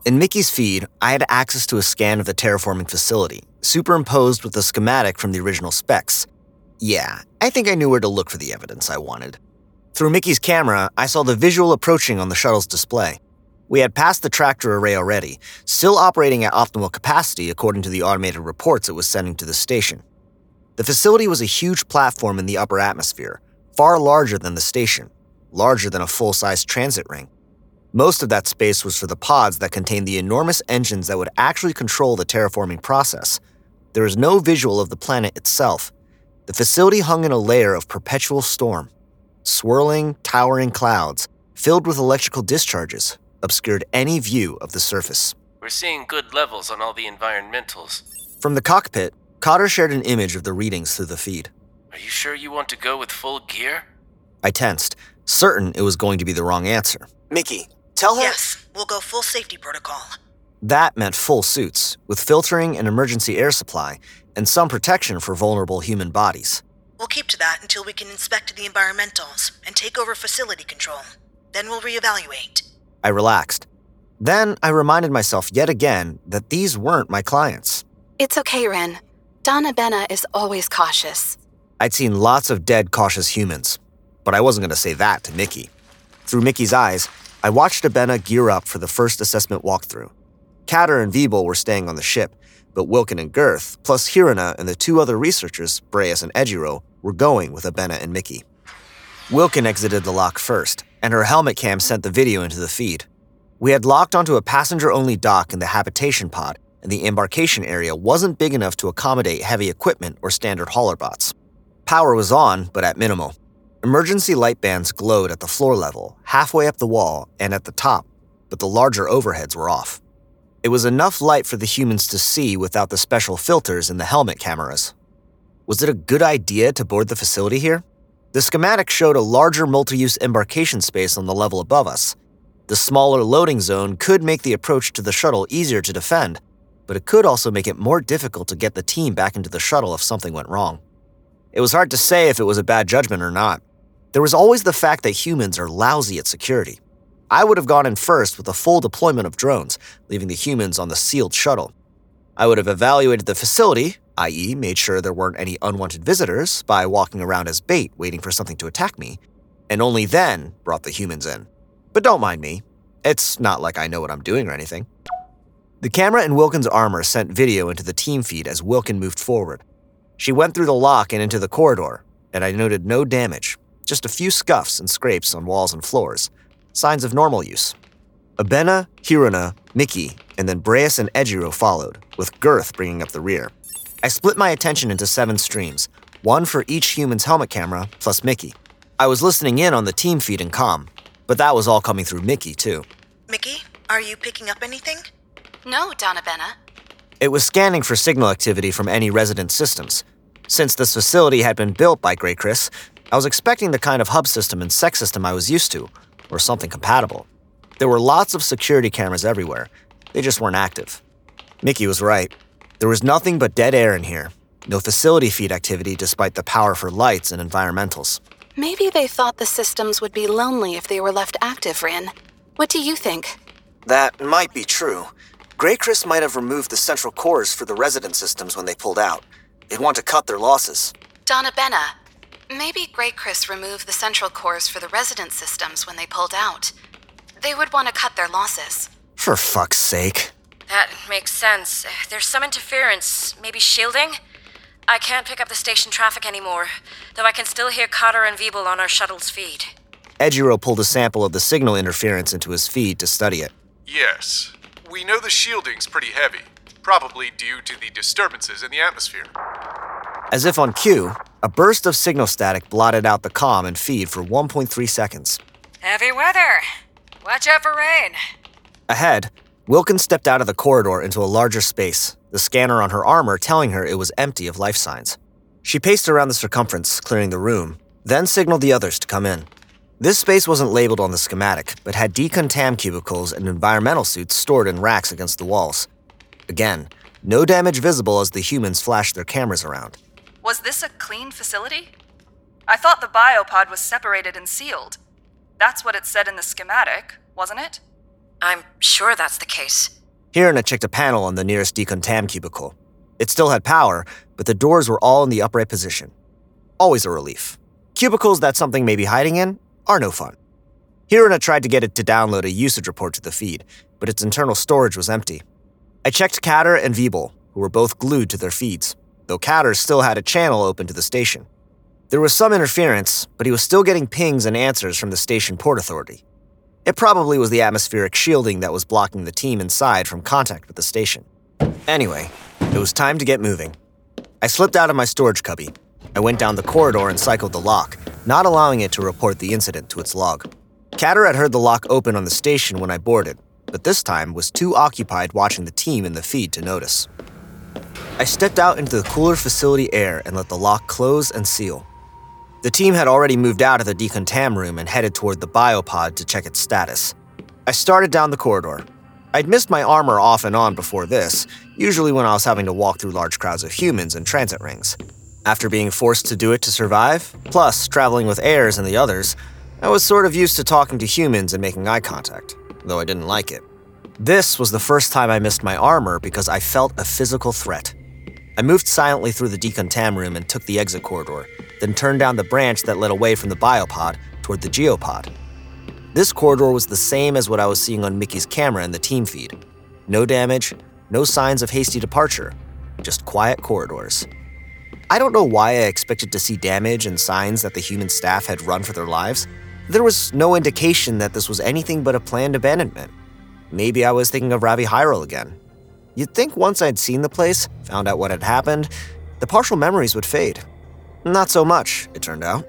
In Mickey's feed, I had access to a scan of the terraforming facility, superimposed with the schematic from the original specs. Yeah, I think I knew where to look for the evidence I wanted. Through Mickey's camera, I saw the visual approaching on the shuttle's display. We had passed the tractor array already, still operating at optimal capacity according to the automated reports it was sending to the station. The facility was a huge platform in the upper atmosphere, far larger than the station, larger than a full-size transit ring. Most of that space was for the pods that contained the enormous engines that would actually control the terraforming process. There was no visual of the planet itself. The facility hung in a layer of perpetual storm. Swirling, towering clouds, filled with electrical discharges, obscured any view of the surface. We're seeing good levels on all the environmentals. From the cockpit, Cotter shared an image of the readings through the feed. Are you sure you want to go with full gear? I tensed, certain it was going to be the wrong answer. Mickey, tell her... Yes, we'll go full safety protocol. That meant full suits, with filtering and emergency air supply, and some protection for vulnerable human bodies. We'll keep to that until we can inspect the environmentals and take over facility control. Then we'll reevaluate. I relaxed. Then I reminded myself yet again that these weren't my clients. It's okay, Ren. Donna Benna is always cautious. I'd seen lots of dead, cautious humans, but I wasn't going to say that to Mickey. Through Mickey's eyes, I watched Abena gear up for the first assessment walkthrough. Katter and Veeble were staying on the ship, but Wilkin and Girth, plus Hirana and the two other researchers, Breas and Ejiro, were going with Abena and Mickey. Wilkin exited the lock first, and her helmet cam sent the video into the feed. We had locked onto a passenger-only dock in the habitation pod, and the embarkation area wasn't big enough to accommodate heavy equipment or standard hauler bots. Power was on, but at minimal. Emergency light bands glowed at the floor level, halfway up the wall, and at the top, but the larger overheads were off. It was enough light for the humans to see without the special filters in the helmet cameras. Was it a good idea to board the facility here? The schematic showed a larger multi-use embarkation space on the level above us. The smaller loading zone could make the approach to the shuttle easier to defend, but it could also make it more difficult to get the team back into the shuttle if something went wrong. It was hard to say if it was a bad judgment or not. There was always the fact that humans are lousy at security. I would have gone in first with a full deployment of drones, leaving the humans on the sealed shuttle. I would have evaluated the facility, i.e. made sure there weren't any unwanted visitors by walking around as bait waiting for something to attack me, and only then brought the humans in. But don't mind me. It's not like I know what I'm doing or anything. The camera in Wilkin's armor sent video into the team feed as Wilkin moved forward. She went through the lock and into the corridor, and I noted no damage, just a few scuffs and scrapes on walls and floors, signs of normal use. Abena, Hirana, Mickey, and then Breas and Ejiro followed, with Girth bringing up the rear. I split my attention into 7 streams, one for each human's helmet camera, plus Mickey. I was listening in on the team feed and comm, but that was all coming through Mickey, too. Mickey, are you picking up anything? No, Donna Benna. It was scanning for signal activity from any resident systems. Since this facility had been built by Grey Chris, I was expecting the kind of hub system and sec system I was used to, or something compatible. There were lots of security cameras everywhere. They just weren't active. Mickey was right. There was nothing but dead air in here. No facility feed activity despite the power for lights and environmentals. Maybe they thought the systems would be lonely if they were left active, Rin. What do you think? That might be true. Grey Chris might have removed the central cores for the resident systems when they pulled out. They'd want to cut their losses. Donna Benna, maybe Grey Chris removed the central cores for the resident systems when they pulled out. They would want to cut their losses. For fuck's sake. That makes sense. There's some interference, maybe shielding? I can't pick up the station traffic anymore, though I can still hear Cotter and Veeble on our shuttle's feed. Ejiro pulled a sample of the signal interference into his feed to study it. Yes. We know the shielding's pretty heavy, probably due to the disturbances in the atmosphere. As if on cue, a burst of signal static blotted out the comm and feed for 1.3 seconds. Heavy weather. Watch out for rain. Ahead, Wilkin stepped out of the corridor into a larger space, the scanner on her armor telling her it was empty of life signs. She paced around the circumference, clearing the room, then signaled the others to come in. This space wasn't labeled on the schematic, but had decontam cubicles and environmental suits stored in racks against the walls. Again, no damage visible as the humans flashed their cameras around. Was this a clean facility? I thought the biopod was separated and sealed. That's what it said in the schematic, wasn't it? I'm sure that's the case. Hirina checked a panel on the nearest decontam cubicle. It still had power, but the doors were all in the upright position. Always a relief. Cubicles that something may be hiding in are no fun. Hirina tried to get it to download a usage report to the feed, but its internal storage was empty. I checked Katter and Wiebel, who were both glued to their feeds, though Katter still had a channel open to the station. There was some interference, but he was still getting pings and answers from the station port authority. It probably was the atmospheric shielding that was blocking the team inside from contact with the station. Anyway, it was time to get moving. I slipped out of my storage cubby. I went down the corridor and cycled the lock, not allowing it to report the incident to its log. Katter had heard the lock open on the station when I boarded, but this time was too occupied watching the team in the feed to notice. I stepped out into the cooler facility air and let the lock close and seal. The team had already moved out of the decontam room and headed toward the biopod to check its status. I started down the corridor. I'd missed my armor off and on before this, usually when I was having to walk through large crowds of humans in transit rings. After being forced to do it to survive, plus traveling with heirs and the others, I was sort of used to talking to humans and making eye contact, though I didn't like it. This was the first time I missed my armor because I felt a physical threat. I moved silently through the decontam room and took the exit corridor, then turned down the branch that led away from the biopod toward the geopod. This corridor was the same as what I was seeing on Mickey's camera in the team feed. No damage, no signs of hasty departure, just quiet corridors. I don't know why I expected to see damage and signs that the human staff had run for their lives. There was no indication that this was anything but a planned abandonment. Maybe I was thinking of Ravi Hyrule again. You'd think once I'd seen the place, found out what had happened, the partial memories would fade. Not so much, it turned out.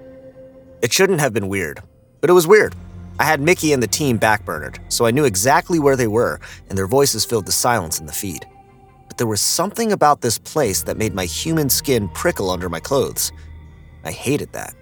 It shouldn't have been weird, but it was weird. I had Mickey and the team backburnered, so I knew exactly where they were, and their voices filled the silence in the feed. But there was something about this place that made my human skin prickle under my clothes. I hated that.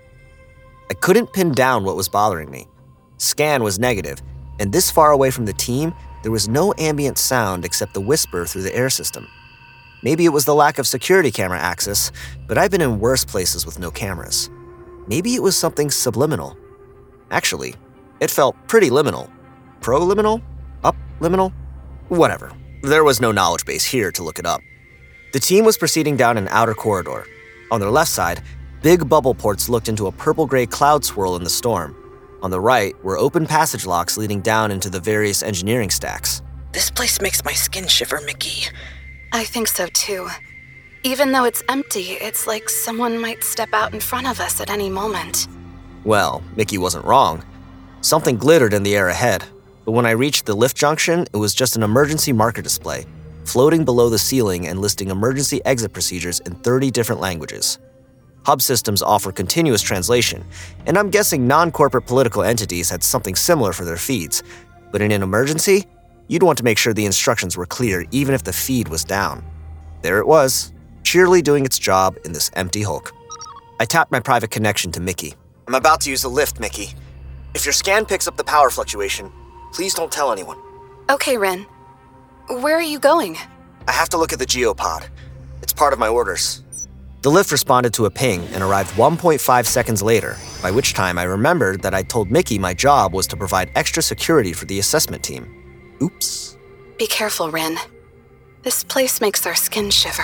I couldn't pin down what was bothering me. Scan was negative, and this far away from the team, there was no ambient sound except the whisper through the air system. Maybe it was the lack of security camera access, but I've been in worse places with no cameras. Maybe it was something subliminal. Actually, it felt pretty liminal. Pro-liminal? Up-liminal? Whatever. There was no knowledge base here to look it up. The team was proceeding down an outer corridor. On their left side, big bubble ports looked into a purple-gray cloud swirl in the storm. On the right were open passage locks leading down into the various engineering stacks. This place makes my skin shiver, Mickey. I think so too. Even though it's empty, it's like someone might step out in front of us at any moment. Well, Mickey wasn't wrong. Something glittered in the air ahead, but when I reached the lift junction, it was just an emergency marker display, floating below the ceiling and listing emergency exit procedures in 30 different languages. Hub systems offer continuous translation, and I'm guessing non-corporate political entities had something similar for their feeds, but in an emergency, you'd want to make sure the instructions were clear even if the feed was down. There it was, cheerily doing its job in this empty hulk. I tapped my private connection to Mickey. I'm about to use the lift, Mickey. If your scan picks up the power fluctuation, please don't tell anyone. Okay, Rin. Where are you going? I have to look at the geopod. It's part of my orders. The lift responded to a ping and arrived 1.5 seconds later, by which time I remembered that I'd told Mickey my job was to provide extra security for the assessment team. Oops. Be careful, Rin. This place makes our skin shiver.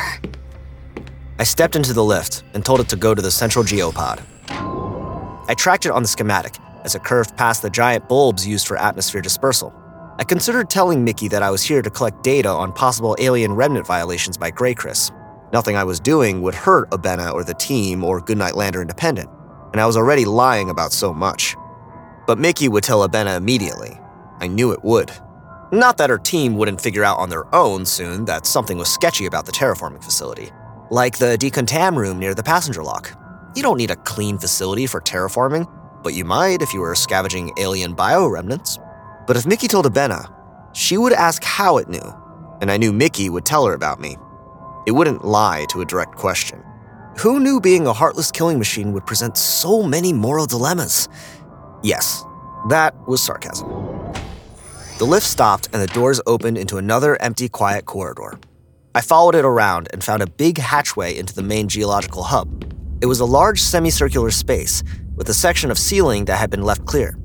I stepped into the lift and told it to go to the central geopod. I tracked it on the schematic as it curved past the giant bulbs used for atmosphere dispersal. I considered telling Mickey that I was here to collect data on possible alien remnant violations by Grey Chris. Nothing I was doing would hurt Abena or the team or Goodnight Lander Independent, and I was already lying about so much. But Mickey would tell Abena immediately. I knew it would. Not that her team wouldn't figure out on their own soon that something was sketchy about the terraforming facility. Like the decontam room near the passenger lock. You don't need a clean facility for terraforming, but you might if you were scavenging alien bioremnants. But if Mickey told Abena, she would ask how it knew, and I knew Mickey would tell her about me. It wouldn't lie to a direct question. Who knew being a heartless killing machine would present so many moral dilemmas? Yes, that was sarcasm. The lift stopped and the doors opened into another empty, quiet corridor. I followed it around and found a big hatchway into the main geological hub. It was a large semicircular space with a section of ceiling that had been left clear.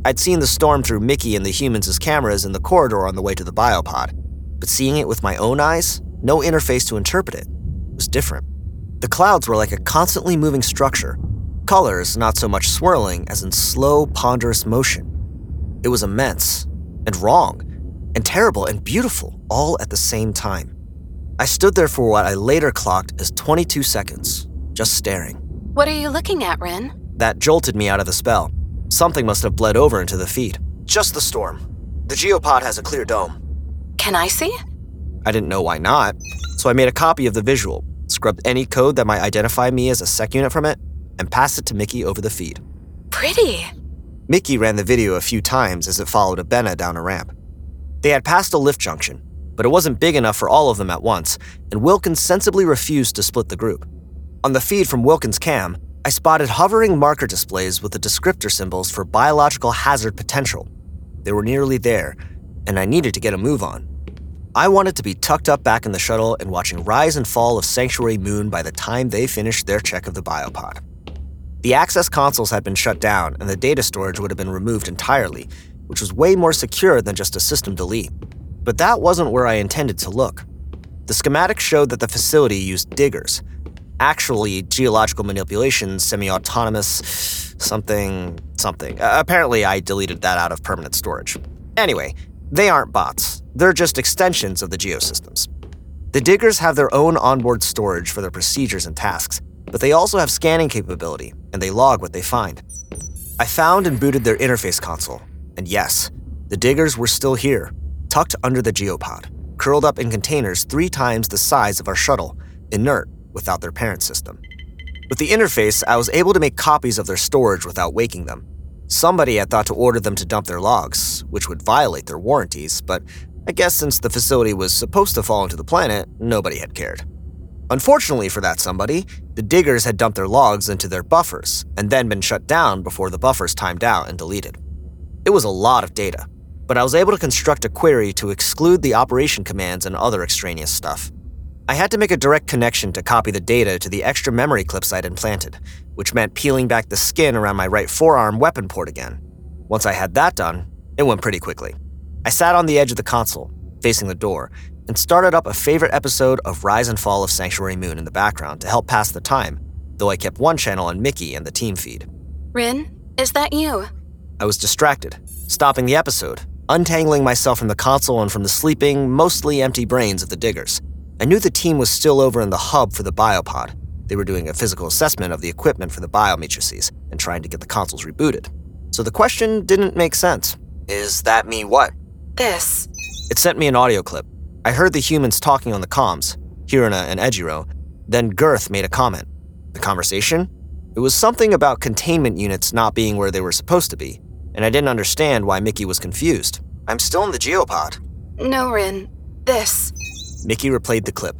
I'd seen the storm through Mickey and the humans' cameras in the corridor on the way to the biopod, but seeing it with my own eyes, no interface to interpret it, was different. The clouds were like a constantly moving structure, colors not so much swirling as in slow, ponderous motion. It was immense, and wrong, and terrible and beautiful all at the same time. I stood there for what I later clocked as 22 seconds, just staring. What are you looking at, Rin? That jolted me out of the spell. Something must have bled over into the feed. Just the storm. The geopod has a clear dome. Can I see? I didn't know why not, so I made a copy of the visual, scrubbed any code that might identify me as a sec unit from it, and passed it to Mickey over the feed. Pretty. Mickey ran the video a few times as it followed Abena down a ramp. They had passed a lift junction, but it wasn't big enough for all of them at once, and Wilkins sensibly refused to split the group. On the feed from Wilkins' cam, I spotted hovering marker displays with the descriptor symbols for biological hazard potential. They were nearly there, and I needed to get a move on. I wanted to be tucked up back in the shuttle and watching rise and fall of Sanctuary Moon by the time they finished their check of the biopod. The access consoles had been shut down, and the data storage would have been removed entirely, which was way more secure than just a system delete. But that wasn't where I intended to look. The schematic showed that the facility used diggers, actually geological manipulation, semi-autonomous, something. Apparently I deleted that out of permanent storage. Anyway, they aren't bots. They're just extensions of the geosystems. The diggers have their own onboard storage for their procedures and tasks, but they also have scanning capability, and they log what they find. I found and booted their interface console, and yes, the diggers were still here, tucked under the geopod, curled up in containers 3 times the size of our shuttle, inert without their parent system. With the interface, I was able to make copies of their storage without waking them. Somebody had thought to order them to dump their logs, which would violate their warranties, but I guess since the facility was supposed to fall into the planet, nobody had cared. Unfortunately for that somebody, the diggers had dumped their logs into their buffers and then been shut down before the buffers timed out and deleted. It was a lot of data, but I was able to construct a query to exclude the operation commands and other extraneous stuff. I had to make a direct connection to copy the data to the extra memory clips I'd implanted, which meant peeling back the skin around my right forearm weapon port again. Once I had that done, it went pretty quickly. I sat on the edge of the console, facing the door, and started up a favorite episode of Rise and Fall of Sanctuary Moon in the background to help pass the time, though I kept one channel on Mickey and the team feed. Rin, is that you? I was distracted, stopping the episode, untangling myself from the console and from the sleeping, mostly empty brains of the diggers. I knew the team was still over in the hub for the biopod. They were doing a physical assessment of the equipment for the biomatrices and trying to get the consoles rebooted. So the question didn't make sense. Is that me what? This. It sent me an audio clip. I heard the humans talking on the comms, Hirona and Ejiro. Then Girth made a comment. The conversation? It was something about containment units not being where they were supposed to be, and I didn't understand why Mickey was confused. I'm still in the geopod. No, Rin. This. Mickey replayed the clip.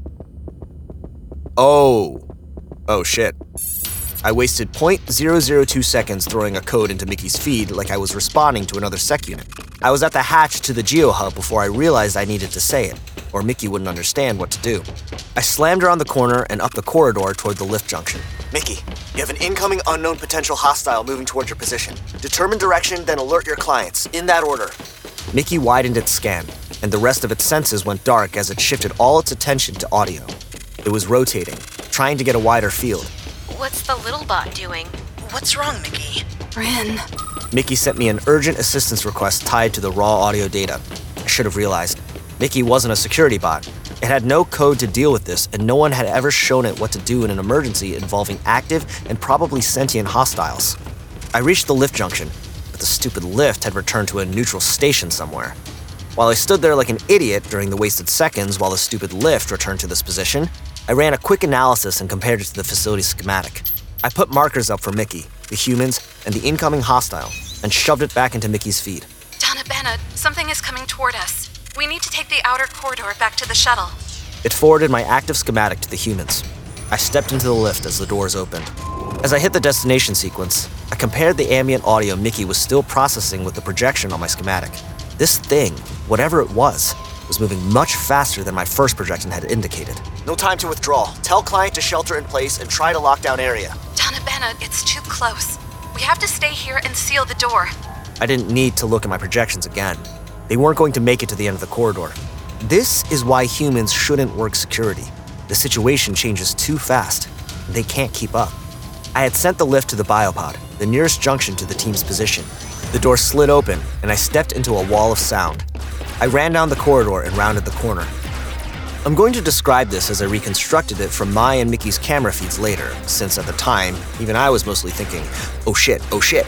Oh shit. I wasted 0.002 seconds throwing a code into Mickey's feed like I was responding to another sec unit. I was at the hatch to the GeoHub before I realized I needed to say it, or Mickey wouldn't understand what to do. I slammed around the corner and up the corridor toward the lift junction. Mickey, you have an incoming unknown potential hostile moving towards your position. Determine direction, then alert your clients, in that order. Mickey widened its scan, and the rest of its senses went dark as it shifted all its attention to audio. It was rotating, trying to get a wider field. What's the little bot doing? What's wrong, Mickey? Rin. Mickey sent me an urgent assistance request tied to the raw audio data. I should have realized. Mickey wasn't a security bot. It had no code to deal with this, and no one had ever shown it what to do in an emergency involving active and probably sentient hostiles. I reached the lift junction, but the stupid lift had returned to a neutral station somewhere. While I stood there like an idiot during the wasted seconds while the stupid lift returned to this position, I ran a quick analysis and compared it to the facility schematic. I put markers up for Mickey, the humans, and the incoming hostile, and shoved it back into Mickey's feed. Donna Bennett, something is coming toward us. We need to take the outer corridor back to the shuttle. It forwarded my active schematic to the humans. I stepped into the lift as the doors opened. As I hit the destination sequence, I compared the ambient audio Mickey was still processing with the projection on my schematic. This thing, whatever it was moving much faster than my first projection had indicated. No time to withdraw. Tell client to shelter in place and try to lock down area. Donna Bennett, it's too close. We have to stay here and seal the door. I didn't need to look at my projections again. They weren't going to make it to the end of the corridor. This is why humans shouldn't work security. The situation changes too fast, and they can't keep up. I had sent the lift to the biopod, the nearest junction to the team's position. The door slid open, and I stepped into a wall of sound. I ran down the corridor and rounded the corner. I'm going to describe this as I reconstructed it from my and Mickey's camera feeds later, since at the time, even I was mostly thinking, oh shit.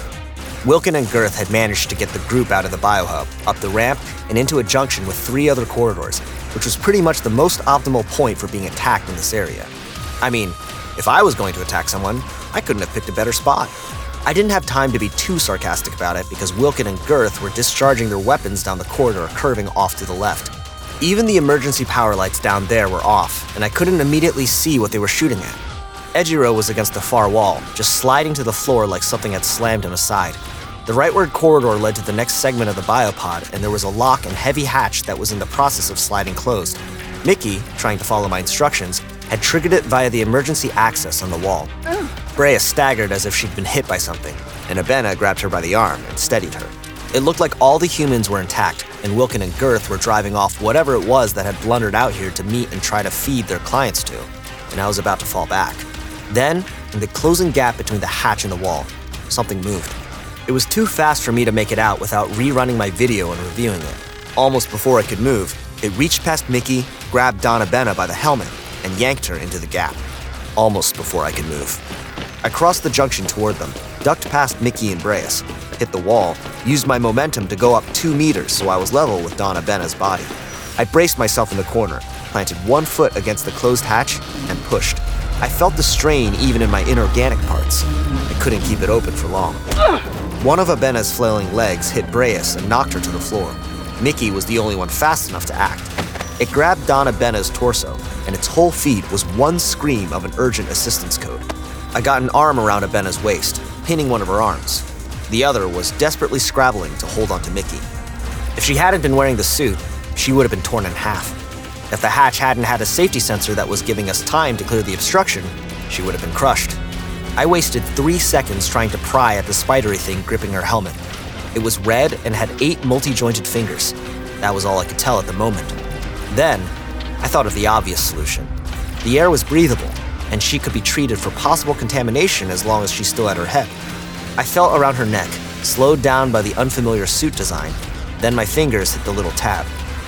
Wilken and Girth had managed to get the group out of the biohub, up the ramp, and into a junction with 3 other corridors, which was pretty much the most optimal point for being attacked in this area. I mean, if I was going to attack someone, I couldn't have picked a better spot. I didn't have time to be too sarcastic about it because Wilken and Girth were discharging their weapons down the corridor, curving off to the left. Even the emergency power lights down there were off, and I couldn't immediately see what they were shooting at. Ejiro was against the far wall, just sliding to the floor like something had slammed him aside. The rightward corridor led to the next segment of the biopod, and there was a lock and heavy hatch that was in the process of sliding closed. Mickey, trying to follow my instructions, had triggered it via the emergency access on the wall. Brea staggered as if she'd been hit by something, and Abena grabbed her by the arm and steadied her. It looked like all the humans were intact, and Wilken and Girth were driving off whatever it was that had blundered out here to meet and try to feed their clients to, and I was about to fall back. Then, in the closing gap between the hatch and the wall, something moved. It was too fast for me to make it out without rerunning my video and reviewing it. Almost before I could move, it reached past Mickey, grabbed Donna Benna by the helmet, and yanked her into the gap. Almost before I could move. I crossed the junction toward them, ducked past Mickey and Breas, hit the wall, used my momentum to go up 2 meters so I was level with Donna Benna's body. I braced myself in the corner, planted 1 foot against the closed hatch, and pushed. I felt the strain even in my inorganic parts. I couldn't keep it open for long. One of Abena's flailing legs hit Breas and knocked her to the floor. Mickey was the only one fast enough to act. It grabbed Donna Benna's torso, and its whole feed was one scream of an urgent assistance code. I got an arm around Abena's waist, pinning one of her arms. The other was desperately scrabbling to hold onto Mickey. If she hadn't been wearing the suit, she would have been torn in half. If the hatch hadn't had a safety sensor that was giving us time to clear the obstruction, she would have been crushed. I wasted 3 seconds trying to pry at the spidery thing gripping her helmet. It was red and had 8 multi-jointed fingers. That was all I could tell at the moment. Then, I thought of the obvious solution. The air was breathable, and she could be treated for possible contamination as long as she still had her head. I felt around her neck, slowed down by the unfamiliar suit design. Then my fingers hit the little tab.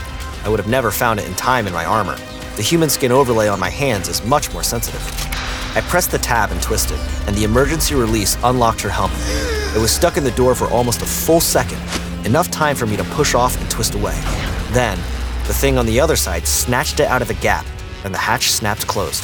I would have never found it in time in my armor. The human skin overlay on my hands is much more sensitive. I pressed the tab and twisted, and the emergency release unlocked her helmet. It was stuck in the door for almost a full second, enough time for me to push off and twist away. Then, the thing on the other side snatched it out of the gap, and the hatch snapped closed.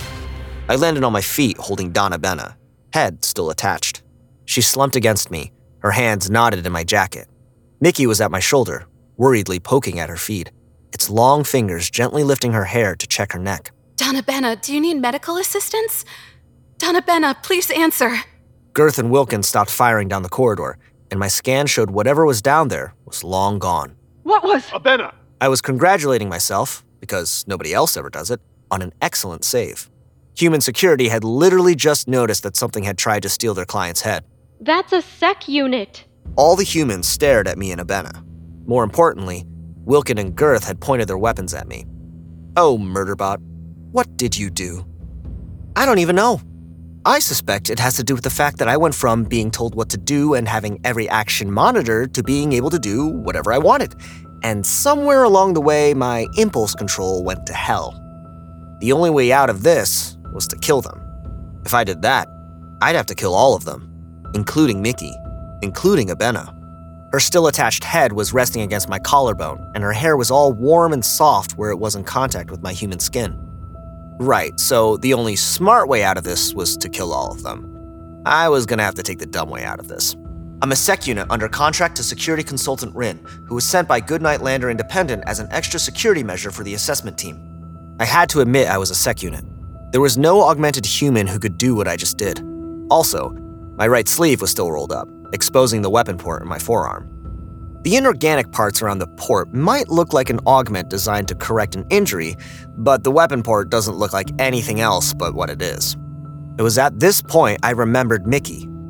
I landed on my feet holding Donna Benna, head still attached. She slumped against me, her hands knotted in my jacket. Mickey was at my shoulder, worriedly poking at her feed, its long fingers gently lifting her hair to check her neck. Donna Benna, do you need medical assistance? Donna Benna, please answer. Girth and Wilken stopped firing down the corridor, and my scan showed whatever was down there was long gone. What was... Abena! I was congratulating myself, because nobody else ever does it, on an excellent save. Human security had literally just noticed that something had tried to steal their client's head. That's a sec unit. All the humans stared at me and Abena. More importantly, Wilken and Girth had pointed their weapons at me. Oh, Murderbot, what did you do? I don't even know. I suspect it has to do with the fact that I went from being told what to do and having every action monitored to being able to do whatever I wanted. And somewhere along the way, my impulse control went to hell. The only way out of this was to kill them. If I did that, I'd have to kill all of them, including Mickey, including Abena. Her still attached head was resting against my collarbone, and her hair was all warm and soft where it was in contact with my human skin. Right, so the only smart way out of this was to kill all of them. I was gonna have to take the dumb way out of this. I'm a sec unit under contract to security consultant Rin, who was sent by Goodnight Lander Independent as an extra security measure for the assessment team. I had to admit I was a sec unit. There was no augmented human who could do what I just did. Also, my right sleeve was still rolled up, exposing the weapon port in my forearm. The inorganic parts around the port might look like an augment designed to correct an injury, but the weapon port doesn't look like anything else but what it is. It was at this point I remembered Mickey,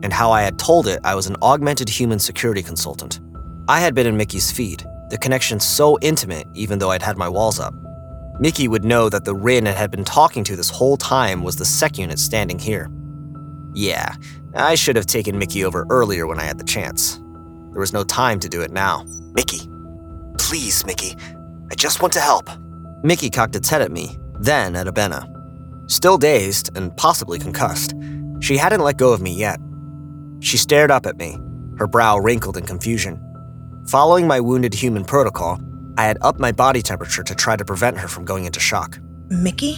and how I had told it I was an augmented human security consultant. I had been in Mickey's feed, the connection so intimate even though I'd had my walls up. Mickey would know that the Rin it had been talking to this whole time was the sec unit standing here. Yeah, I should have taken Mickey over earlier when I had the chance. There was no time to do it now. Mickey. Please, Mickey. I just want to help. Mickey cocked its head at me, then at Abena. Still dazed and possibly concussed, she hadn't let go of me yet. She stared up at me, her brow wrinkled in confusion. Following my wounded human protocol, I had upped my body temperature to try to prevent her from going into shock. Mickey?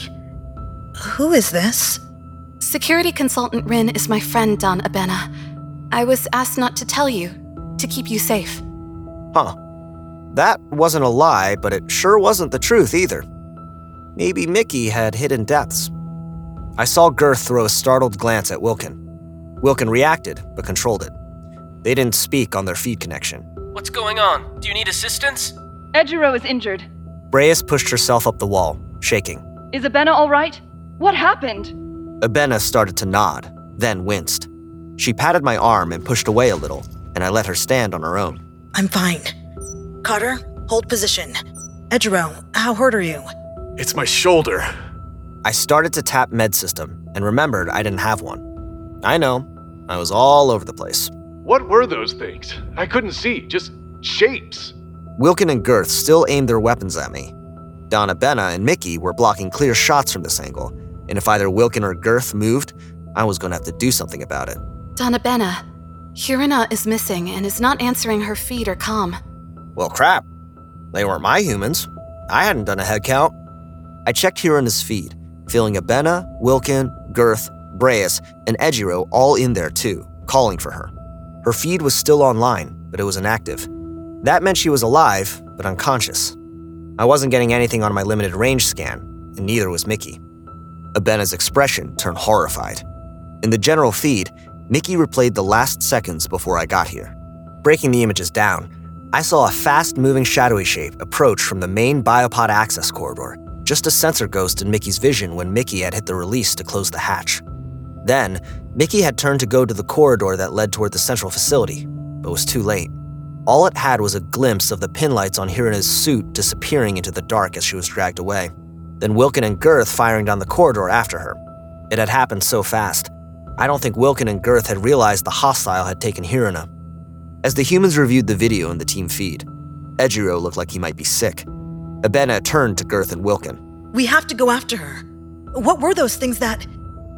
Who is this? Security consultant Rin is my friend, Don Abena. I was asked not to tell you, to keep you safe. Huh. That wasn't a lie, but it sure wasn't the truth either. Maybe Mickey had hidden depths. I saw Girth throw a startled glance at Wilkin. Wilkin reacted, but controlled it. They didn't speak on their feed connection. What's going on? Do you need assistance? Ejiro is injured. Breas pushed herself up the wall, shaking. Is Abena all right? What happened? Abena started to nod, then winced. She patted my arm and pushed away a little, and I let her stand on her own. I'm fine. Carter, hold position. Ejiro, how hurt are you? It's my shoulder. I started to tap med system and remembered I didn't have one. I know, I was all over the place. What were those things? I couldn't see, just shapes. Wilkin and Girth still aimed their weapons at me. Don Abena and Mickey were blocking clear shots from this angle, and if either Wilkin or Girth moved, I was going to have to do something about it. Don Abena, Hirina is missing and is not answering her feed or comm. Well, crap. They weren't my humans. I hadn't done a head count. I checked Hirina's feed, feeling Abena, Wilkin, Girth, Breas, and Ejiro all in there too, calling for her. Her feed was still online, but it was inactive. That meant she was alive, but unconscious. I wasn't getting anything on my limited range scan, and neither was Mickey. Abena's expression turned horrified. In the general feed, Mickey replayed the last seconds before I got here. Breaking the images down, I saw a fast-moving shadowy shape approach from the main biopod access corridor, just a sensor ghost in Mickey's vision when Mickey had hit the release to close the hatch. Then, Mickey had turned to go to the corridor that led toward the central facility, but was too late. All it had was a glimpse of the pinlights on Hirina's suit disappearing into the dark as she was dragged away. Then Wilkin and Girth firing down the corridor after her. It had happened so fast. I don't think Wilkin and Girth had realized the hostile had taken Hirina. As the humans reviewed the video in the team feed, Ejiro looked like he might be sick. Abena turned to Girth and Wilkin. We have to go after her. What were those things that...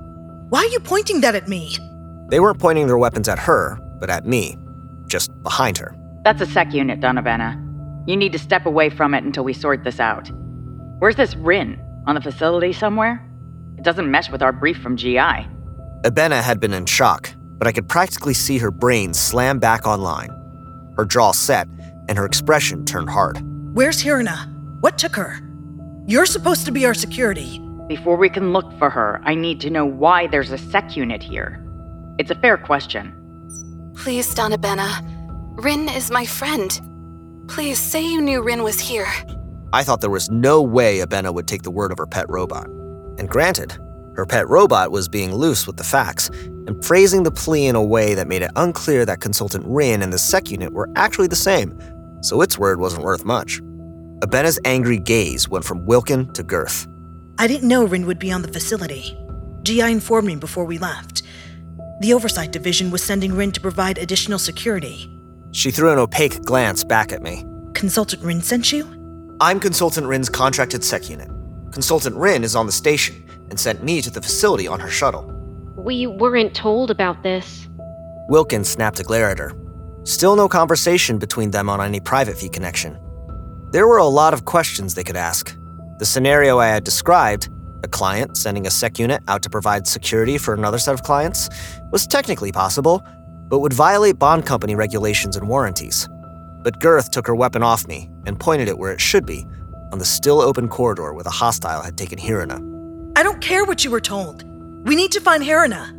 Why are you pointing that at me? They weren't pointing their weapons at her, but at me, just behind her. That's a sec unit, Don Abena. You need to step away from it until we sort this out. Where's this Rin? On the facility somewhere? It doesn't mesh with our brief from GI. Abena had been in shock, but I could practically see her brain slam back online. Her jaw set, and her expression turned hard. Where's Hirina? What took her? You're supposed to be our security. Before we can look for her, I need to know why there's a sec unit here. It's a fair question. Please, Don Abena. Rin is my friend. Please, say you knew Rin was here. I thought there was no way Abena would take the word of her pet robot. And granted, her pet robot was being loose with the facts and phrasing the plea in a way that made it unclear that Consultant Rin and the sec unit were actually the same, so its word wasn't worth much. Abena's angry gaze went from Wilkin to Girth. I didn't know Rin would be on the facility. GI informed me before we left. The Oversight Division was sending Rin to provide additional security. She threw an opaque glance back at me. Consultant Rin sent you? I'm Consultant Rin's contracted sec unit. Consultant Rin is on the station and sent me to the facility on her shuttle. We weren't told about this. Wilkin snapped a glare at her. Still no conversation between them on any private feed connection. There were a lot of questions they could ask. The scenario I had described, a client sending a sec unit out to provide security for another set of clients, was technically possible, but would violate bond company regulations and warranties. But Girth took her weapon off me and pointed it where it should be, on the still open corridor where the hostile had taken Hirina. I don't care what you were told. We need to find Hirina.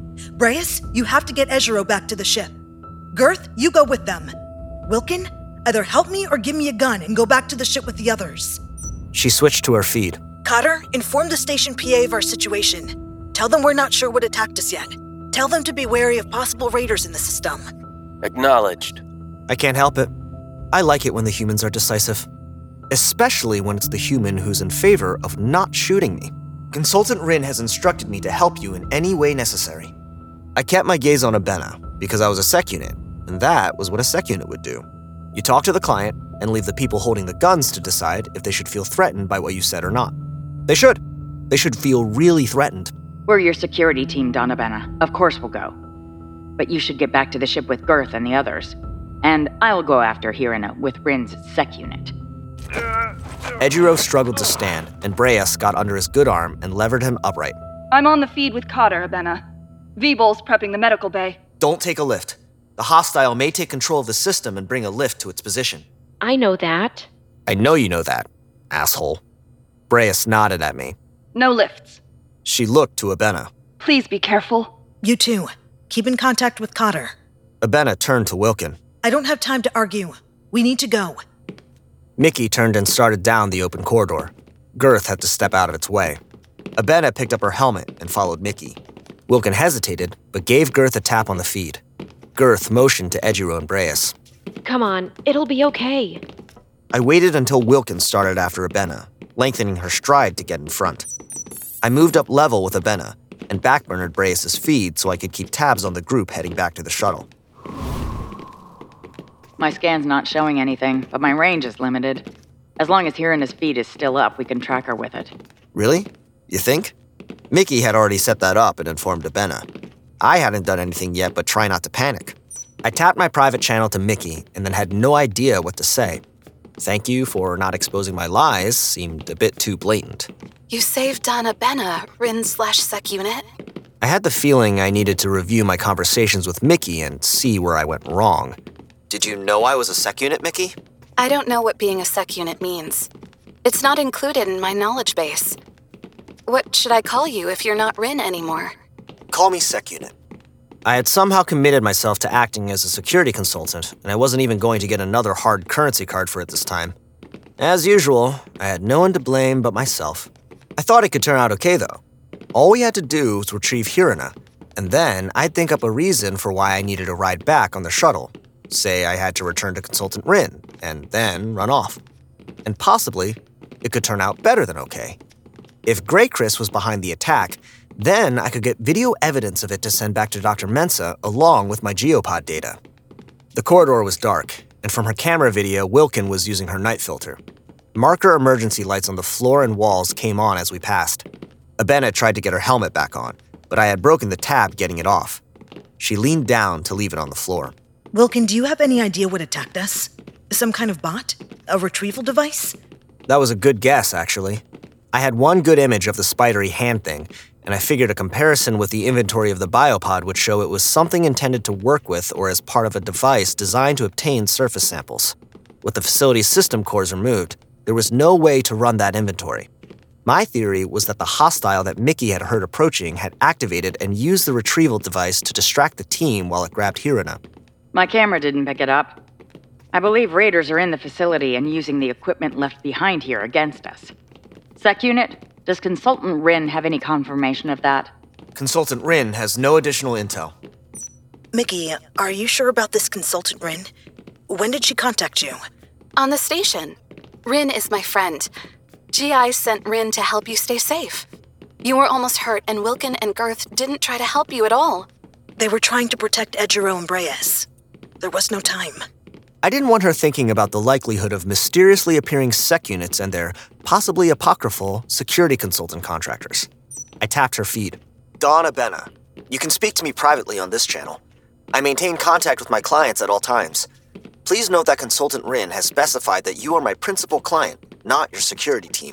Breas, you have to get Ejiro back to the ship. Girth, you go with them. Wilkin, either help me or give me a gun and go back to the ship with the others. She switched to her feed. Cotter, inform the station PA of our situation. Tell them we're not sure what attacked us yet. Tell them to be wary of possible raiders in the system. Acknowledged. I can't help it. I like it when the humans are decisive. Especially when it's the human who's in favor of not shooting me. Consultant Rin has instructed me to help you in any way necessary. I kept my gaze on Abena because I was a sec unit, and that was what a sec unit would do. You talk to the client and leave the people holding the guns to decide if they should feel threatened by what you said or not. They should. They should feel really threatened. We're your security team, Donabena. Of course we'll go. But you should get back to the ship with Girth and the others. And I'll go after Hirina with Rin's sec unit. Ejiro struggled to stand, and Breas got under his good arm and levered him upright. I'm on the feed with Cotter, Abena. Veeble's prepping the medical bay. Don't take a lift. The hostile may take control of the system and bring a lift to its position. I know that. I know you know that, asshole. Breas nodded at me. No lifts. She looked to Abena. Please be careful. You too. Keep in contact with Cotter. Abena turned to Wilkin. I don't have time to argue. We need to go. Mickey turned and started down the open corridor. Girth had to step out of its way. Abena picked up her helmet and followed Mickey. Wilkin hesitated, but gave Girth a tap on the feed. Girth motioned to Ejiro and Breas. Come on, it'll be okay. I waited until Wilkin started after Abena, lengthening her stride to get in front. I moved up level with Abena and backburnered Breas' feed so I could keep tabs on the group heading back to the shuttle. My scan's not showing anything, but my range is limited. As long as Hirina's feed is still up, we can track her with it. Really? You think? Mickey had already set that up and informed Abena. I hadn't done anything yet but try not to panic. I tapped my private channel to Mickey and then had no idea what to say. Thank you for not exposing my lies seemed a bit too blatant. You saved Donabena, Rin/sec unit. I had the feeling I needed to review my conversations with Mickey and see where I went wrong. Did you know I was a sec unit, Mickey? I don't know what being a sec unit means. It's not included in my knowledge base. What should I call you if you're not Rin anymore? Call me sec unit. I had somehow committed myself to acting as a security consultant, and I wasn't even going to get another hard currency card for it this time. As usual, I had no one to blame but myself. I thought it could turn out okay, though. All we had to do was retrieve Hirina, and then I'd think up a reason for why I needed a ride back on the shuttle. Say I had to return to Consultant Rin, and then run off. And possibly, it could turn out better than okay. If Grey Chris was behind the attack, then I could get video evidence of it to send back to Dr. Mensa along with my geopod data. The corridor was dark, and from her camera video, Wilkin was using her night filter. Marker emergency lights on the floor and walls came on as we passed. Abena tried to get her helmet back on, but I had broken the tab getting it off. She leaned down to leave it on the floor. Wilkin, do you have any idea what attacked us? Some kind of bot? A retrieval device? That was a good guess, actually. I had one good image of the spidery hand thing, and I figured a comparison with the inventory of the biopod would show it was something intended to work with or as part of a device designed to obtain surface samples. With the facility's system cores removed, there was no way to run that inventory. My theory was that the hostile that Mickey had heard approaching had activated and used the retrieval device to distract the team while it grabbed Hirina. My camera didn't pick it up. I believe raiders are in the facility and using the equipment left behind here against us. Sec unit, does Consultant Rin have any confirmation of that? Consultant Rin has no additional intel. Mickey, are you sure about this Consultant Rin? When did she contact you? On the station. Rin is my friend. GI sent Rin to help you stay safe. You were almost hurt, and Wilkin and Girth didn't try to help you at all. They were trying to protect Ejiro and Breas. There was no time. I didn't want her thinking about the likelihood of mysteriously appearing sec units and their possibly apocryphal security consultant contractors. I tapped her feed. Dawn Abena, you can speak to me privately on this channel. I maintain contact with my clients at all times. Please note that Consultant Rin has specified that you are my principal client, not your security team.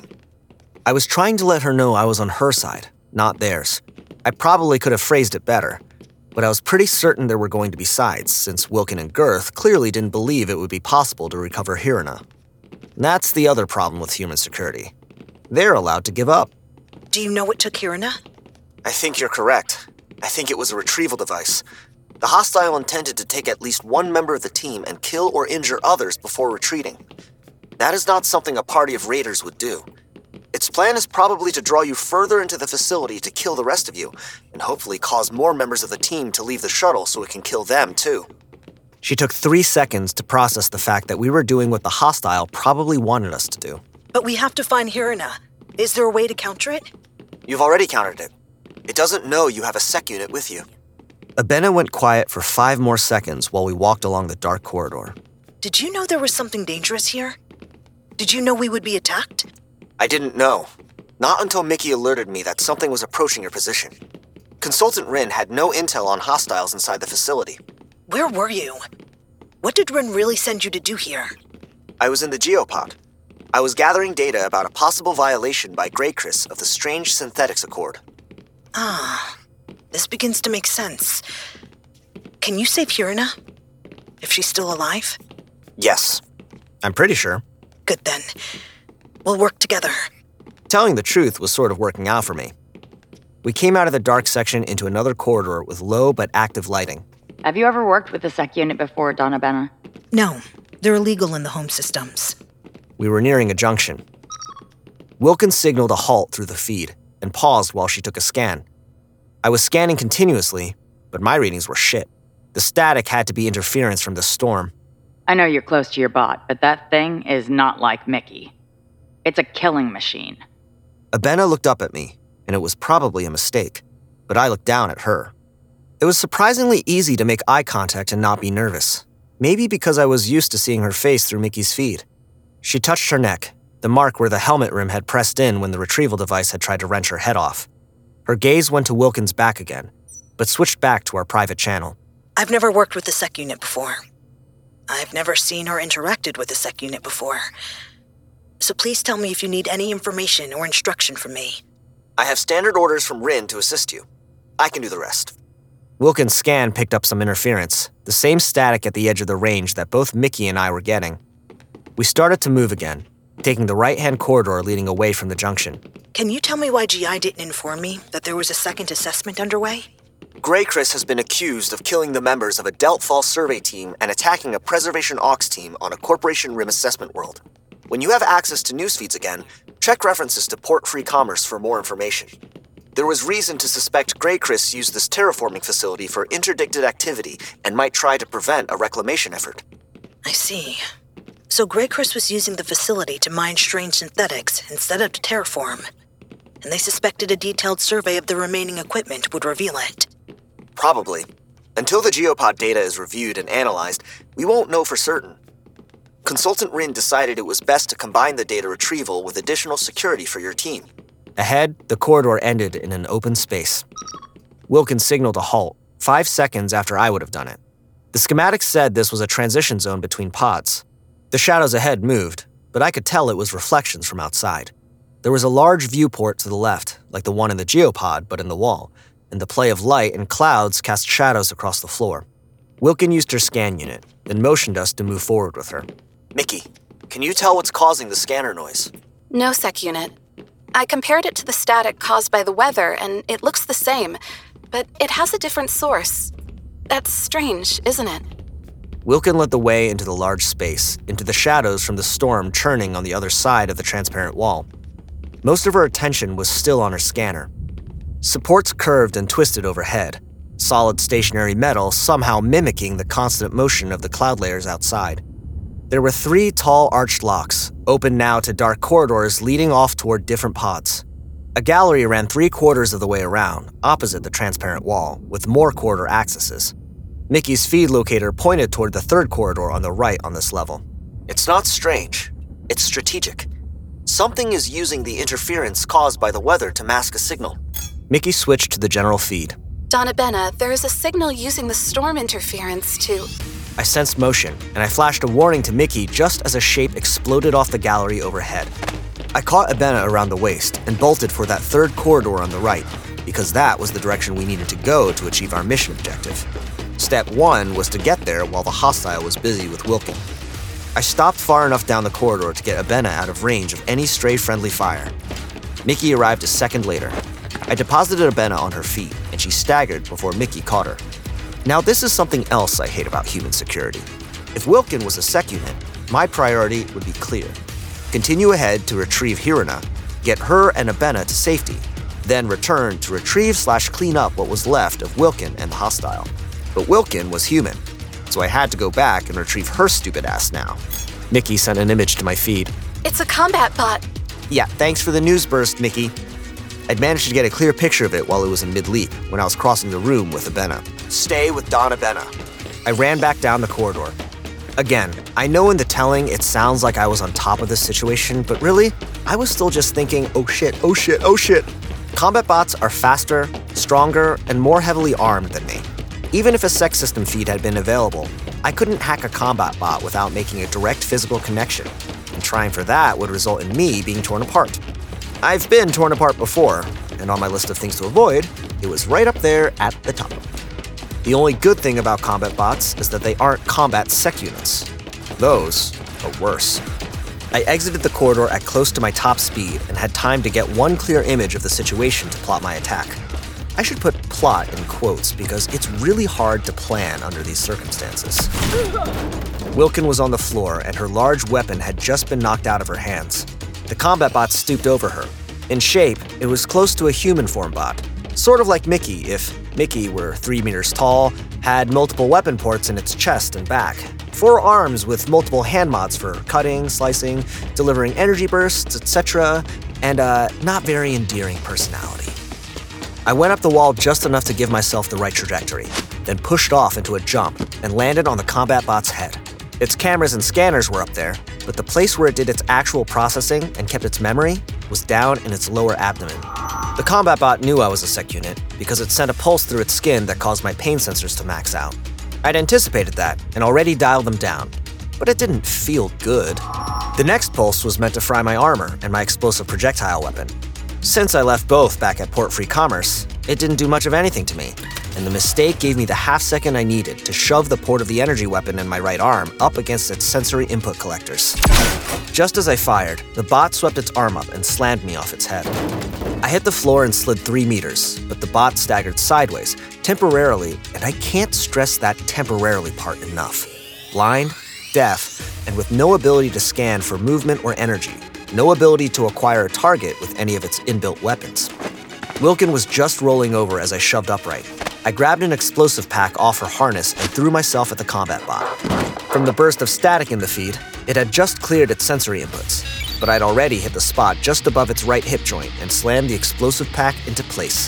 I was trying to let her know I was on her side, not theirs. I probably could have phrased it better, but I was pretty certain there were going to be sides, since Wilkin and Girth clearly didn't believe it would be possible to recover Hirina. That's the other problem with human security. They're allowed to give up. Do you know what took Hirina? I think you're correct. I think it was a retrieval device. The hostile intended to take at least one member of the team and kill or injure others before retreating. That is not something a party of raiders would do. It's plan is probably to draw you further into the facility to kill the rest of you, and hopefully cause more members of the team to leave the shuttle so it can kill them too. She took 3 seconds to process the fact that we were doing what the hostile probably wanted us to do. But we have to find Hirina. Is there a way to counter it? You've already countered it. It doesn't know you have a sec unit with you. Abena went quiet for 5 more seconds while we walked along the dark corridor. Did you know there was something dangerous here? Did you know we would be attacked? I didn't know. Not until Mickey alerted me that something was approaching your position. Consultant Rin had no intel on hostiles inside the facility. Where were you? What did Rin really send you to do here? I was in the Geopod. I was gathering data about a possible violation by Greycris of the Strange Synthetics Accord. Ah, this begins to make sense. Can you save Hirina? If she's still alive? Yes. I'm pretty sure. Good then. We'll work together. Telling the truth was sort of working out for me. We came out of the dark section into another corridor with low but active lighting. Have you ever worked with a sec unit before, Donna Benna? No, they're illegal in the home systems. We were nearing a junction. Wilkins signaled a halt through the feed and paused while she took a scan. I was scanning continuously, but my readings were shit. The static had to be interference from the storm. I know you're close to your bot, but that thing is not like Mickey. It's a killing machine. Abena looked up at me, and it was probably a mistake, but I looked down at her. It was surprisingly easy to make eye contact and not be nervous, maybe because I was used to seeing her face through Mickey's feed. She touched her neck, the mark where the helmet rim had pressed in when the retrieval device had tried to wrench her head off. Her gaze went to Wilkins' back again, but switched back to our private channel. I've never worked with the sec unit before. I've never seen or interacted with the sec unit before. So please tell me if you need any information or instruction from me. I have standard orders from Rin to assist you. I can do the rest. Wilkins' scan picked up some interference, the same static at the edge of the range that both Mickey and I were getting. We started to move again, taking the right-hand corridor leading away from the junction. Can you tell me why GI didn't inform me that there was a second assessment underway? Greycris has been accused of killing the members of a Deltfall survey team and attacking a Preservation Aux team on a Corporation Rim assessment world. When you have access to news feeds again, check references to Port-Free Commerce for more information. There was reason to suspect Greycris used this terraforming facility for interdicted activity and might try to prevent a reclamation effort. I see. So Greycris was using the facility to mine strange synthetics instead of to terraform. And they suspected a detailed survey of the remaining equipment would reveal it. Probably. Until the Geopod data is reviewed and analyzed, we won't know for certain. Consultant Rin decided it was best to combine the data retrieval with additional security for your team. Ahead, the corridor ended in an open space. Wilkins signaled a halt, 5 seconds after I would have done it. The schematics said this was a transition zone between pods. The shadows ahead moved, but I could tell it was reflections from outside. There was a large viewport to the left, like the one in the Geopod, but in the wall, and the play of light and clouds cast shadows across the floor. Wilkin used her scan unit, then motioned us to move forward with her. Mickey, can you tell what's causing the scanner noise? No, sec unit. I compared it to the static caused by the weather, and it looks the same, but it has a different source. That's strange, isn't it? Wilkin led the way into the large space, into the shadows from the storm churning on the other side of the transparent wall. Most of her attention was still on her scanner. Supports curved and twisted overhead, solid stationary metal somehow mimicking the constant motion of the cloud layers outside. There were 3 tall arched locks, open now to dark corridors leading off toward different pods. A gallery ran 3/4 of the way around, opposite the transparent wall, with more corridor accesses. Mickey's feed locator pointed toward the 3rd corridor on the right on this level. It's not strange. It's strategic. Something is using the interference caused by the weather to mask a signal. Mickey switched to the general feed. Donna Benna, there is a signal using the storm interference to... I sensed motion, and I flashed a warning to Mickey just as a shape exploded off the gallery overhead. I caught Abena around the waist and bolted for that 3rd corridor on the right, because that was the direction we needed to go to achieve our mission objective. Step 1 was to get there while the hostile was busy with Wilkin. I stopped far enough down the corridor to get Abena out of range of any stray friendly fire. Mickey arrived a second later. I deposited Abena on her feet, and she staggered before Mickey caught her. Now this is something else I hate about human security. If Wilkin was a sec unit, my priority would be clear. Continue ahead to retrieve Hirina, get her and Abena to safety, then return to retrieve/clean up what was left of Wilkin and the hostile. But Wilkin was human, so I had to go back and retrieve her stupid ass now. Nikki sent an image to my feed. It's a combat bot. Yeah, thanks for the news burst, Nikki. I'd managed to get a clear picture of it while it was in mid-leap when I was crossing the room with Abena. Stay with Don Abena. I ran back down the corridor. Again, I know in the telling it sounds like I was on top of the situation, but really, I was still just thinking, oh shit, oh shit, oh shit. Combat bots are faster, stronger, and more heavily armed than me. Even if a sex system feed had been available, I couldn't hack a combat bot without making a direct physical connection, and trying for that would result in me being torn apart. I've been torn apart before, and on my list of things to avoid, it was right up there at the top. The only good thing about combat bots is that they aren't combat sec units. Those are worse. I exited the corridor at close to my top speed and had time to get one clear image of the situation to plot my attack. I should put plot in quotes because it's really hard to plan under these circumstances. Wilkin was on the floor and her large weapon had just been knocked out of her hands. The combat bot stooped over her. In shape, it was close to a human form bot, sort of like Mickey if Mickey were 3 meters tall, had multiple weapon ports in its chest and back, 4 arms with multiple hand mods for cutting, slicing, delivering energy bursts, etc., and a not very endearing personality. I went up the wall just enough to give myself the right trajectory, then pushed off into a jump and landed on the combat bot's head. Its cameras and scanners were up there, but the place where it did its actual processing and kept its memory was down in its lower abdomen. The combat bot knew I was a sec unit because it sent a pulse through its skin that caused my pain sensors to max out. I'd anticipated that and already dialed them down, but it didn't feel good. The next pulse was meant to fry my armor and my explosive projectile weapon. Since I left both back at Port Free Commerce, it didn't do much of anything to me, and the mistake gave me the half second I needed to shove the port of the energy weapon in my right arm up against its sensory input collectors. Just as I fired, the bot swept its arm up and slammed me off its head. I hit the floor and slid 3 meters, but the bot staggered sideways, temporarily, and I can't stress that temporarily part enough. Blind, deaf, and with no ability to scan for movement or energy, no ability to acquire a target with any of its inbuilt weapons. Wilkin was just rolling over as I shoved upright. I grabbed an explosive pack off her harness and threw myself at the combat bot. From the burst of static in the feed, it had just cleared its sensory inputs, but I'd already hit the spot just above its right hip joint and slammed the explosive pack into place.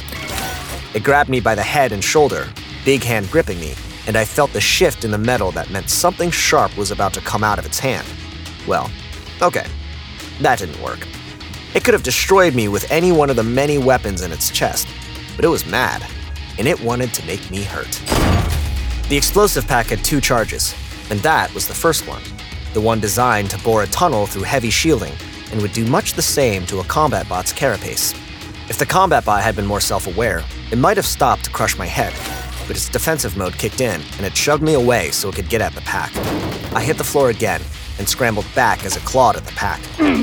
It grabbed me by the head and shoulder, big hand gripping me, and I felt the shift in the metal that meant something sharp was about to come out of its hand. Well, okay, that didn't work. It could have destroyed me with any one of the many weapons in its chest, but it was mad, and it wanted to make me hurt. The explosive pack had 2 charges, and that was the first one, the one designed to bore a tunnel through heavy shielding and would do much the same to a combat bot's carapace. If the combat bot had been more self-aware, it might have stopped to crush my head, but its defensive mode kicked in and it shoved me away so it could get at the pack. I hit the floor again and scrambled back as it clawed at the pack.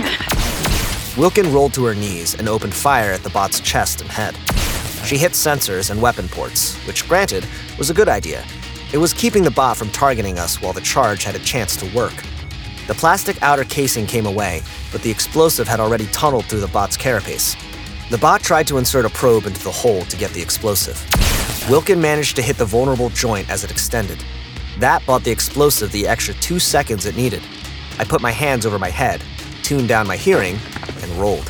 Wilkin rolled to her knees and opened fire at the bot's chest and head. She hit sensors and weapon ports, which, granted, was a good idea. It was keeping the bot from targeting us while the charge had a chance to work. The plastic outer casing came away, but the explosive had already tunneled through the bot's carapace. The bot tried to insert a probe into the hole to get the explosive. Wilkin managed to hit the vulnerable joint as it extended. That bought the explosive the extra 2 seconds it needed. I put my hands over my head, tuned down my hearing, and rolled.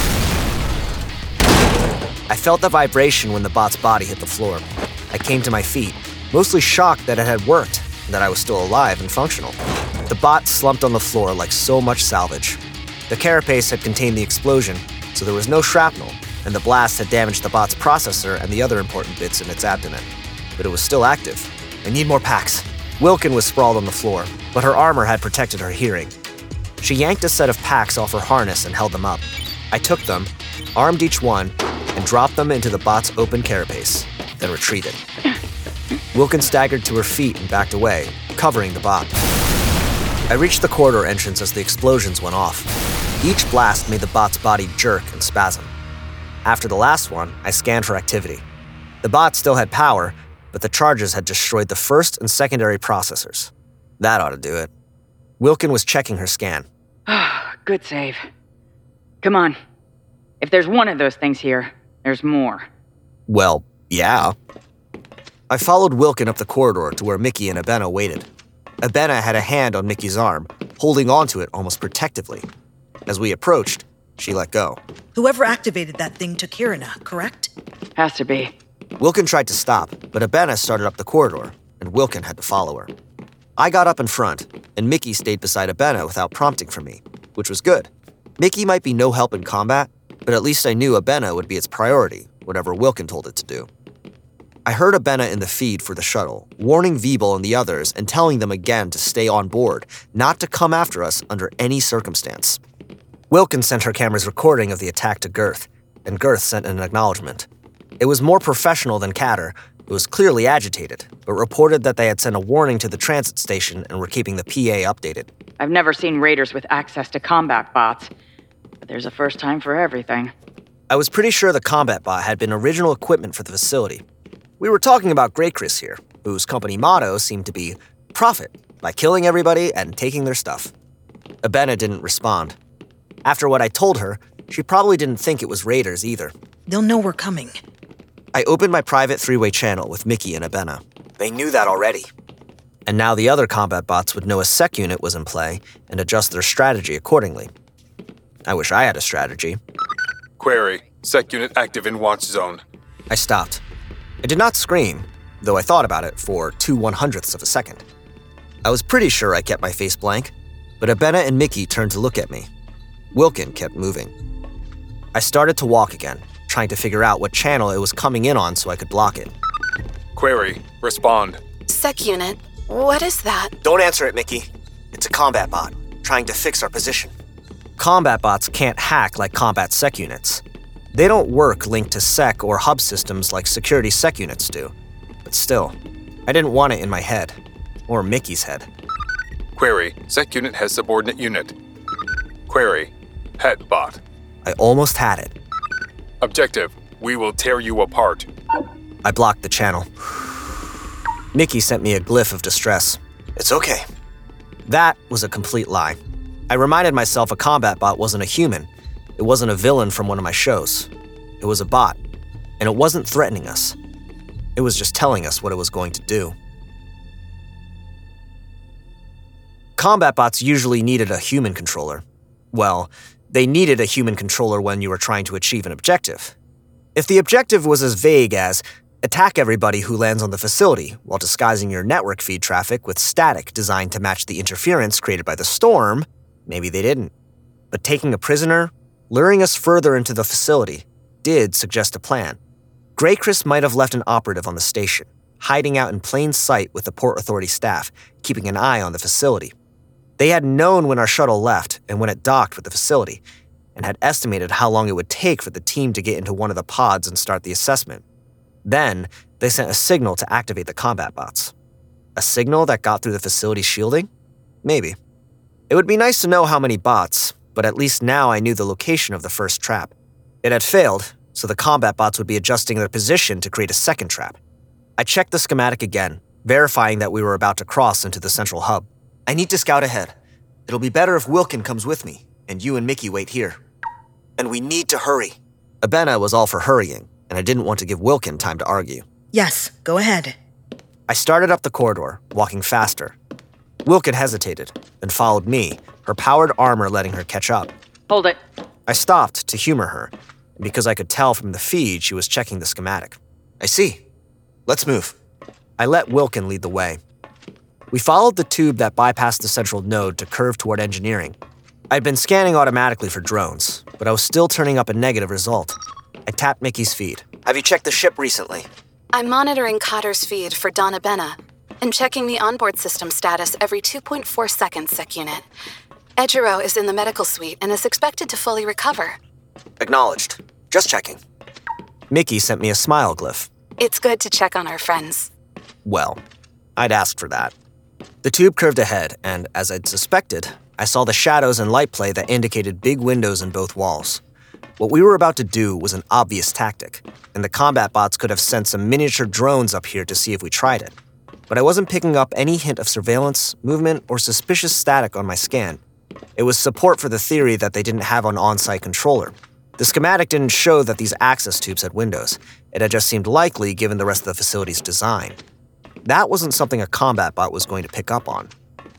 I felt the vibration when the bot's body hit the floor. I came to my feet, mostly shocked that it had worked and that I was still alive and functional. The bot slumped on the floor like so much salvage. The carapace had contained the explosion, so there was no shrapnel, and the blast had damaged the bot's processor and the other important bits in its abdomen. But it was still active. I need more packs. Wilkin was sprawled on the floor, but her armor had protected her hearing. She yanked a set of packs off her harness and held them up. I took them, armed each one, and dropped them into the bot's open carapace, then retreated. Wilkin staggered to her feet and backed away, covering the bot. I reached the corridor entrance as the explosions went off. Each blast made the bot's body jerk and spasm. After the last one, I scanned for activity. The bot still had power, but the charges had destroyed the first and secondary processors. That ought to do it. Wilkin was checking her scan. Good save. Come on. If there's one of those things here, there's more. Well, yeah. I followed Wilkin up the corridor to where Mickey and Abena waited. Abena had a hand on Mickey's arm, holding onto it almost protectively. As we approached, she let go. Whoever activated that thing took Hirina, correct? Has to be. Wilkin tried to stop, but Abena started up the corridor, and Wilkin had to follow her. I got up in front, and Mickey stayed beside Abena without prompting from me, which was good. Mickey might be no help in combat, but at least I knew Abena would be its priority, whatever Wilkin told it to do. I heard Abena in the feed for the shuttle, warning Veeble and the others and telling them again to stay on board, not to come after us under any circumstance. Wilkin sent her camera's recording of the attack to Girth, and Girth sent an acknowledgement. It was more professional than Catter, who was clearly agitated, but reported that they had sent a warning to the transit station and were keeping the PA updated. I've never seen raiders with access to combat bots, but there's a first time for everything. I was pretty sure the combat bot had been original equipment for the facility. We were talking about Grey Chris here, whose company motto seemed to be profit by killing everybody and taking their stuff. Abena didn't respond. After what I told her, she probably didn't think it was raiders either. They'll know we're coming. I opened my private three-way channel with Mickey and Abena. They knew that already. And now the other combat bots would know a sec unit was in play and adjust their strategy accordingly. I wish I had a strategy. Query, sec unit active in watch zone. I stopped. I did not scream, though I thought about it for 2/100ths of a second. I was pretty sure I kept my face blank, but Abena and Mickey turned to look at me. Wilkin kept moving. I started to walk again, trying to figure out what channel it was coming in on so I could block it. Query, respond. Sec unit, what is that? Don't answer it, Mickey. It's a combat bot, trying to fix our position. Combat bots can't hack like combat sec units. They don't work linked to sec or hub systems like security sec units do. But still, I didn't want it in my head. Or Mickey's head. Query, sec unit has subordinate unit. Query, het bot. I almost had it. Objective, we will tear you apart. I blocked the channel. Mickey sent me a glyph of distress. It's okay. That was a complete lie. I reminded myself a combat bot wasn't a human. It wasn't a villain from one of my shows. It was a bot, and it wasn't threatening us. It was just telling us what it was going to do. Combat bots usually needed a human controller. Well, they needed a human controller when you were trying to achieve an objective. If the objective was as vague as attack everybody who lands on the facility while disguising your network feed traffic with static designed to match the interference created by the storm, maybe they didn't. But taking a prisoner, luring us further into the facility, did suggest a plan. Grey Chris might have left an operative on the station, hiding out in plain sight with the Port Authority staff, keeping an eye on the facility. They had known when our shuttle left and when it docked with the facility, and had estimated how long it would take for the team to get into one of the pods and start the assessment. Then, they sent a signal to activate the combat bots. A signal that got through the facility's shielding? Maybe. It would be nice to know how many bots, but at least now I knew the location of the first trap. It had failed, so the combat bots would be adjusting their position to create a second trap. I checked the schematic again, verifying that we were about to cross into the central hub. I need to scout ahead. It'll be better if Wilkin comes with me, and you and Mickey wait here. And we need to hurry. Abena was all for hurrying, and I didn't want to give Wilkin time to argue. Yes, go ahead. I started up the corridor, walking faster. Wilkin hesitated, then followed me, her powered armor letting her catch up. Hold it. I stopped to humor her, and because I could tell from the feed she was checking the schematic. I see. Let's move. I let Wilkin lead the way. We followed the tube that bypassed the central node to curve toward engineering. I'd been scanning automatically for drones, but I was still turning up a negative result. I tapped Mickey's feed. Have you checked the ship recently? I'm monitoring Cotter's feed for Don Abena and checking the onboard system status every 2.4 seconds, Sec Unit. Ejiro is in the medical suite and is expected to fully recover. Acknowledged. Just checking. Mickey sent me a smile glyph. It's good to check on our friends. Well, I'd asked for that. The tube curved ahead, and as I'd suspected, I saw the shadows and light play that indicated big windows in both walls. What we were about to do was an obvious tactic, and the combat bots could have sent some miniature drones up here to see if we tried it. But I wasn't picking up any hint of surveillance, movement, or suspicious static on my scan. It was support for the theory that they didn't have an on-site controller. The schematic didn't show that these access tubes had windows. It had just seemed likely given the rest of the facility's design. That wasn't something a combat bot was going to pick up on.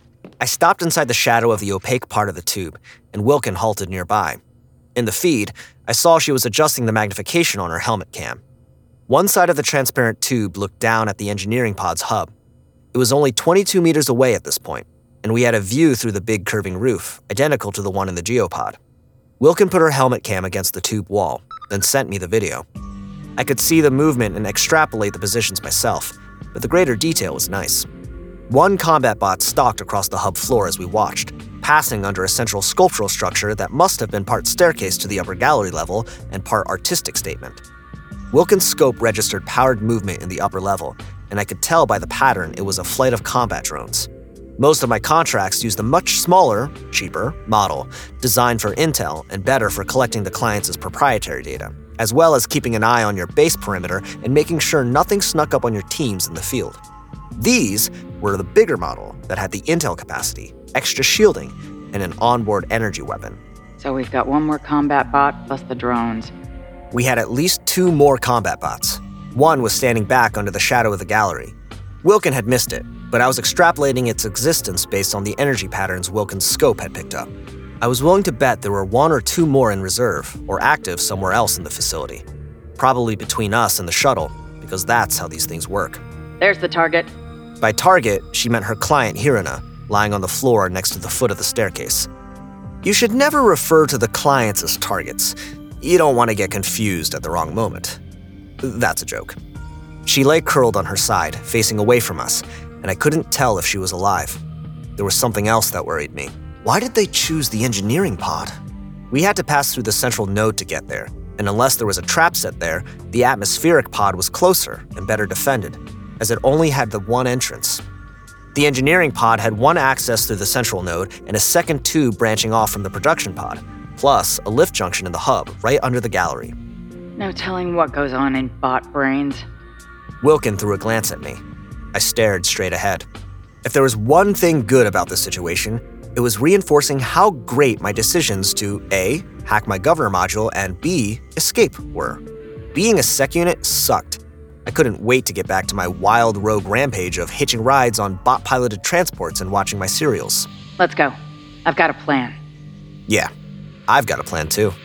I stopped inside the shadow of the opaque part of the tube, and Wilkin halted nearby. In the feed, I saw she was adjusting the magnification on her helmet cam. One side of the transparent tube looked down at the engineering pod's hub. It was only 22 meters away at this point, and we had a view through the big curving roof, identical to the one in the geopod. Wilkin put her helmet cam against the tube wall, then sent me the video. I could see the movement and extrapolate the positions myself, but the greater detail was nice. One combat bot stalked across the hub floor as we watched, passing under a central sculptural structure that must have been part staircase to the upper gallery level and part artistic statement. Wilkin's scope registered powered movement in the upper level, and I could tell by the pattern it was a flight of combat drones. Most of my contracts used a much smaller, cheaper model, designed for intel and better for collecting the client's proprietary data, as well as keeping an eye on your base perimeter and making sure nothing snuck up on your teams in the field. These were the bigger model that had the intel capacity, extra shielding, and an onboard energy weapon. So we've got one more combat bot plus the drones. We had at least 2 more combat bots. One was standing back under the shadow of the gallery. Wilkin had missed it, but I was extrapolating its existence based on the energy patterns Wilkin's scope had picked up. I was willing to bet there were 1 or 2 more in reserve or active somewhere else in the facility. Probably between us and the shuttle, because that's how these things work. There's the target. By target, she meant her client Hirina, lying on the floor next to the foot of the staircase. You should never refer to the clients as targets. You don't want to get confused at the wrong moment. That's a joke. She lay curled on her side, facing away from us, and I couldn't tell if she was alive. There was something else that worried me. Why did they choose the engineering pod? We had to pass through the central node to get there, and unless there was a trap set there, the atmospheric pod was closer and better defended, as it only had the one entrance. The engineering pod had one access through the central node and a second tube branching off from the production pod, plus a lift junction in the hub right under the gallery. No telling what goes on in bot brains. Wilkin threw a glance at me. I stared straight ahead. If there was one thing good about this situation, it was reinforcing how great my decisions to A, hack my governor module, and B, escape were. Being a sec unit sucked. I couldn't wait to get back to my wild rogue rampage of hitching rides on bot-piloted transports and watching my serials. Let's go. I've got a plan. Yeah, I've got a plan too.